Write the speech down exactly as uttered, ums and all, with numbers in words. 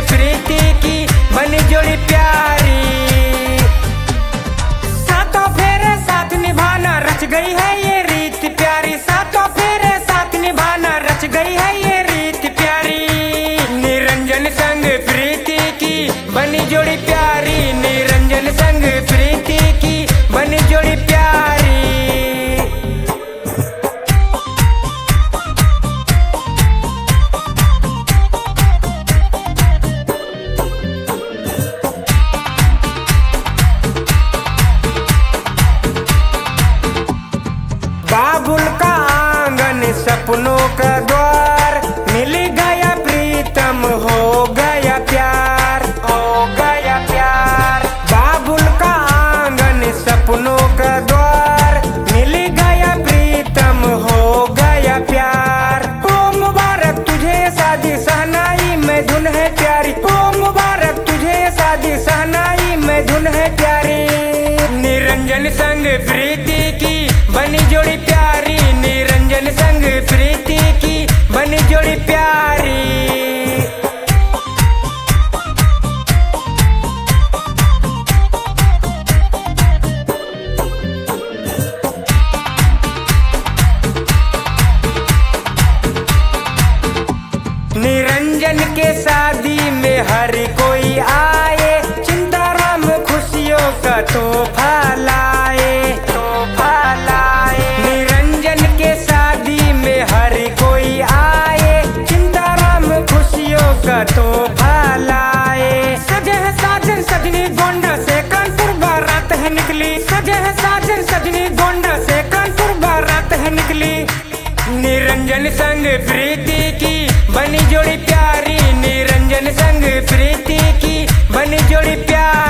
प्रीति की बनी जोड़ी प्यारी। सातों फेरे साथ निभाना रच गई है ये रीत प्यारी। सातों फेरे साथ निभाना रच गई है ये रीत प्यारी। निरंजन संग प्रीति की बनी जोड़ी प्यारी। निरंजन संग प्रीति की बनी जोड़ी प्यारी। बाबुल का आंगन सपनों का द्वार, मिल गया प्रीतम हो गया प्यार, हो गया प्यार। बाबुल का आंगन सपनों का द्वार, मिल गया प्रीतम हो गया प्यार। ओ मुबारक तुझे शादी सहनाई में धुन है प्यारी। ओ मुबारक तुझे शादी सहनाई में धुन है प्यारी। निरंजन संग प्रीति की बनी जोड़ी प्यारी। निरंजन संग प्रीति की बनी जोड़ी प्यारी। निरंजन के शादी में हर कोई आए, चिंताराम खुशियों का तोहफा लाए, तोहफा लाए। निरंजन के शादी में हर कोई आए, चिंताराम खुशियों का तोहफा लाए। सजे है साजन सजनी गोंडा से कानपुर बारात है निकली। सजे है साजन सजनी गोंडा से कानपुर बारात है निकली। निरंजन संग प्रीति की बनी जोड़ी प्यारी। निरंजन संग प्रीति की बनी जोड़ी प्यारी।